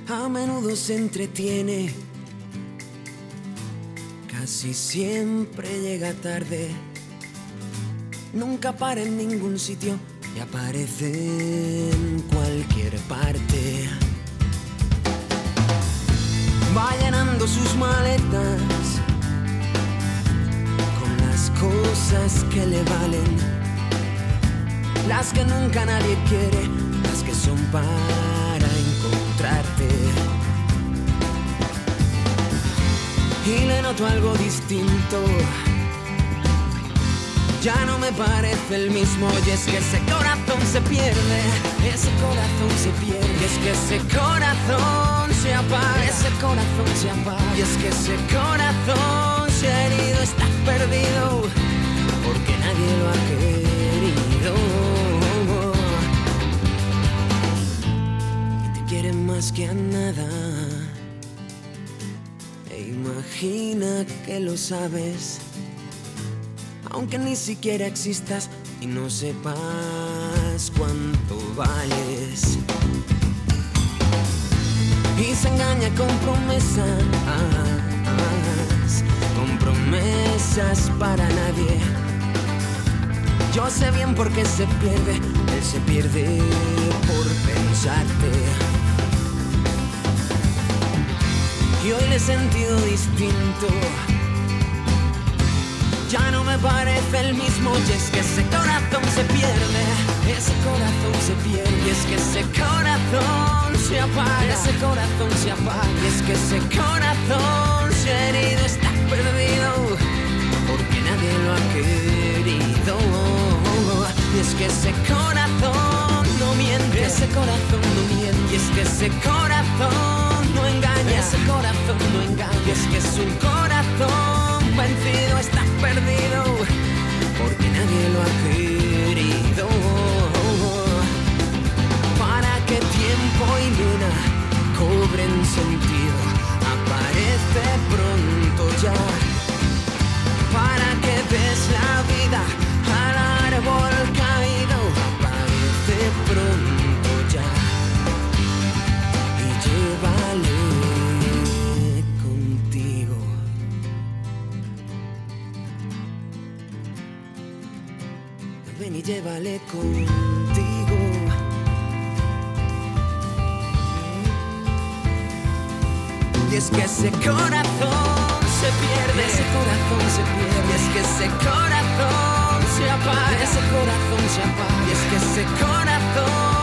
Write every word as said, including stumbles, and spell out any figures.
a menudo se entretiene, casi siempre llega tarde, nunca para en ningún sitio y aparece en cualquier parte. Va llenando sus maletas con las cosas que le valen, las que nunca nadie quiere, las que son para encontrarte. Y le noto algo distinto, ya no me parece el mismo. Y es que ese corazón se pierde, ese corazón se pierde. Y es que ese corazón se apaga, ese corazón se apaga. Y es que ese corazón se ha herido, está perdido, porque nadie lo ha querido. Y te quieren más que a nada, e imagina que lo sabes, aunque ni siquiera existas y no sepas cuánto vales. Y se engaña con promesas, con promesas para nadie. Yo sé bien por qué se pierde, él se pierde por pensarte. Y hoy le he sentido distinto, ya no me parece el mismo. Y es que ese corazón se pierde, ese corazón se pierde. Y es que ese corazón se apaga, ese corazón se apaga. Y es que ese corazón se ha herido, está perdido, porque nadie lo ha querido. Y es que ese corazón no miente, ese corazón no miente. Y es que ese corazón no engaña, ese corazón no engaña. Y es que es un corazón vencido, está perdido, porque nadie lo ha querido. Para que tiempo y luna cobren sentido, aparece pronto ya. Para que des la vida al árbol caído, aparece pronto ya. Y llévale contigo. Ven y llévale contigo. Y es que ese corazón se pierde, ese corazón se pierde. Y es que ese corazón se apaga, ese corazón se apaga. Y es que ese corazón